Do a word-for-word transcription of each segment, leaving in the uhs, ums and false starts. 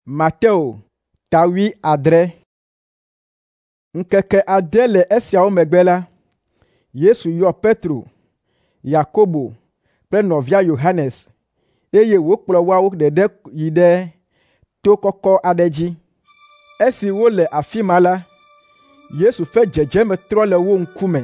Mateo tawi adre. Nkeke ade le esiawo megbe la, Yesu yɔ Petro, Yakobo kple nɔvia Yohanes, eye wòkplɔ woawo ɖeɖe yi ɖe to kɔkɔ aɖe dzi. Esi wole afi ma la, Yesu ƒe dzedzeme trɔ le wo ŋkume.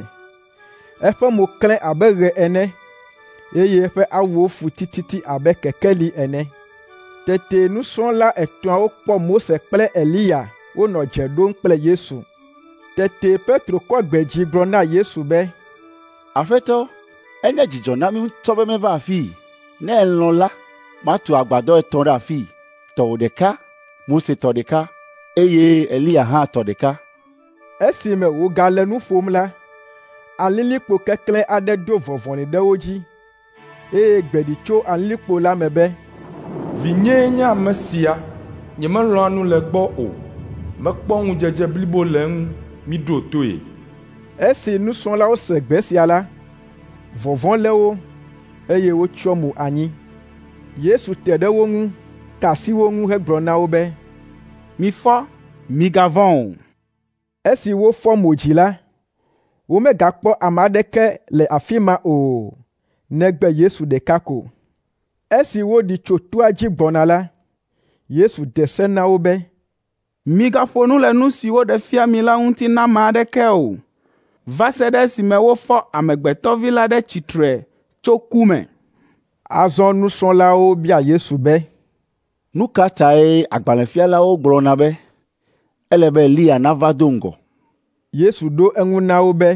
Eƒe mo klẽ abe ɣe ene, eye eƒe awuwo fu tititi abe kekeli ene. Tete nusrɔ̃la etɔ̃awo kpɔ Mose kple Eliya wonɔ dze ɖom kple Yesu. Tete Petro kɔ gbe dzi gblɔ na Yesu be, Aƒetɔ, enye dzidzɔ na mí ŋutɔ be meva afii. Ne elɔ̃ la, matu agbadɔ etɔ̃ ɖe afii, tɔwò ɖeka, Mose tɔ ɖeka, eye Eliya hã tɔ ɖeka. Esime wògale nu ƒom la, alilikpo keklẽ aɖe do vɔvɔ̃li ɖe wo dzi, eye gbeɖi tso alilikpo la me be, Vinyee nye ame sia, nyemelɔ̃a nu le gbɔ o, mekpɔ ŋudzedze blibo le eŋu, miɖo toe. Esi nusrɔ̃lawo se gbe sia la, vɔvɔ̃ lé wo, eye wotsyɔ mo anyi. Yesu te ɖe wo ŋu, ka asi wo ŋu hegblɔ na wo be, Mifɔ, migavɔ̃ o. Esi wofɔ mo dzi la, womegakpɔ ame aɖeke le afi ma o, negbe Yesu ɖeka ko. Esi woɖi tso toa dzi gbɔna la, Yesu de se na wo be, Migaƒo nu le nu si woɖe fia mi la ŋuti na ame aɖeke o, va se ɖe esime wofɔ Amegbetɔ Vi la ɖe tsitre tso ku me. Azɔ nusrɔ̃lawo bia Yesu be, Nu ka tae agbalẽfialawo gblɔna be ele be Eliya nava do ŋgɔ? Yesu ɖo eŋu na wo be,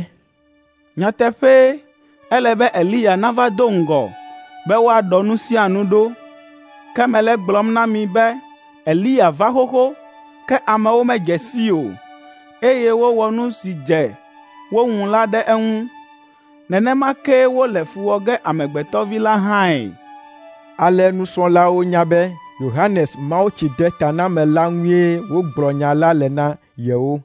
Nyateƒe, ele be Eliya nava do ŋgɔ be woaɖɔ nu sia nu ɖo. Ke mele gblɔm na mi be Eliya va xoxo, ke amewo medze sii o, eye wowɔ nu si dze wo ŋu la ɖe eŋu. Nenema ke wole fu wɔ ge Amegbetɔ Vi la hãe. Ale nusrɔ̃lawo nya be Yohanes Mawutsidetanamela ŋue wogblɔ nya la le na yewo.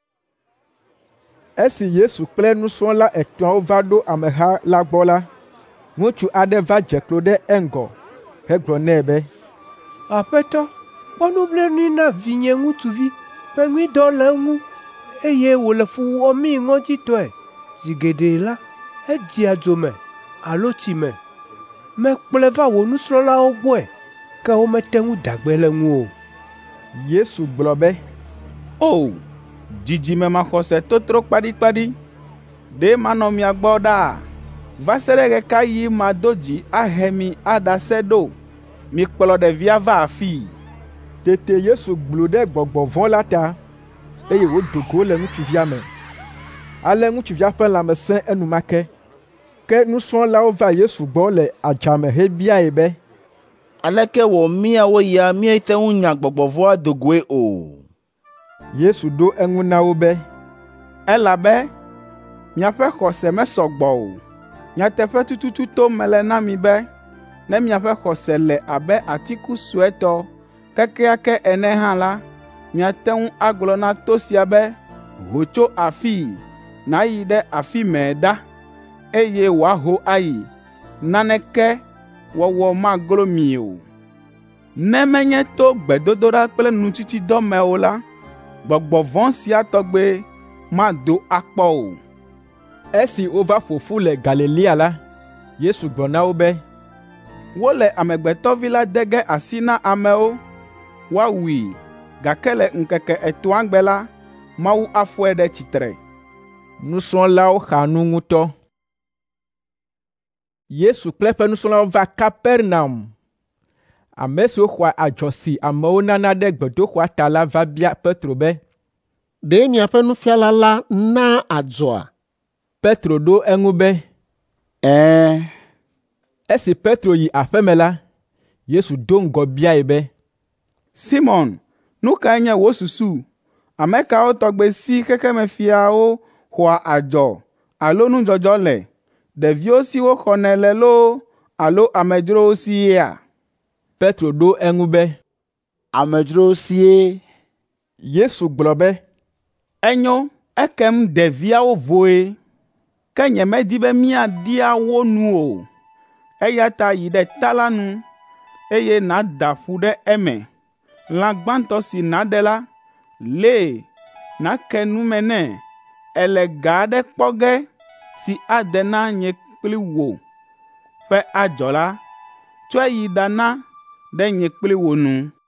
Esi Yesu kple nusrɔ̃la etɔ̃awo va ɖo ameha la gbɔ la, ŋutsu aɖe va dze klo ɖe eŋgɔ hegblɔ nɛ be, Aƒetɔ, kpɔ nublanui na vinye ŋutsuvi ƒe ŋuidɔ le eŋu, eye wòle fu wɔmii ŋɔdzitɔe. Zi geɖe la, edzia dzo me alo tsi me. Mekplɔe va wò nusrɔ̃lawo gbɔe, ke womete ŋu da gbe le ŋu o. Yesu gblɔ be, O, dzidzime maxɔse totro kpaɖikpaɖi, ɖe manɔ mia gbɔ ɖaa, va se ɖe ɣe ka ɣi mado dzi ahe mi aɖase ɖo? Mikplɔ ɖevia va afii. Tete Yesu gblu ɖe gbɔgbɔ vɔ̃ la ta, eye wòdo go le ŋutsuvia me. Ale ŋutsuvia ƒe lãme sẽ enumake. Ke nusrɔ̃lawo va Yesu gbɔ le adzame hebiae be, Aleke wɔ míawo ya míete ŋu nya gbɔgbɔ vɔ̃a do goe o? Yesu ɖo eŋu na wo be, Elabe miaƒe xɔse mesɔ gbɔ o. Nyateƒe tututu to mele na mi be, ne miaƒe xɔse le abe atiku suetɔ kekeake ene hã la, miate ŋu agblɔ na to sia be, ho tso afii, nàyi ɖe afi mɛ ɖa, eye wòaho ayi. Naneke wɔwɔ maglo mi o. Ne menye to gbedodoɖa kple nutsitsidɔ me o la, gbɔgbɔ vɔ̃ sia tɔgbe mado akpɔ o. Esi wova ƒo ƒu le Galilea la, Yesu gblɔ na wo be, Wole Amegbetɔ Vi la de ge asi na amewo, woawui, gake le ŋkeke etɔ̃a gbe la, Mawu afɔe ɖe tsitre. Nusrɔ̃lawo xa nu ŋutɔ. Yesu kple eƒe nusrɔ̃lawo va Kapernaum. Ame siwo xɔa adzɔ si amewo nana ɖe gbedoxɔa ta la va bia Petro be, Ɖe miaƒe nufiala la naa adzɔa? Petro ɖo eŋu be, Ɛ̃. Esi Petro yi aƒe me la, Yesu do ŋgɔ biae be, Simon, nu kae nye wò susu? Ame kawo tɔgbe si xexemefiawo xɔa adzɔ alo nudzɔdzɔ le? Ɖeviwo siwo xɔnɛ le loo alo amedzrowo sia? Petro ɖo eŋu be, Amedzrowo sie. Yesu gblɔ be, Enyo, ekem ɖeviawo voe. Ke nyemedi be míaɖia wo nu o, eya ta yi ɖe ta la nu, eye nàda ƒu ɖe eme. Lã gbãtɔ si nàɖe la, lée nàke nu me nɛ. Ele ga aɖe kpɔ ge si ade na nye kpli wò ƒe adzɔla, tsɔe yi ɖana ɖe nye kpli wò nu.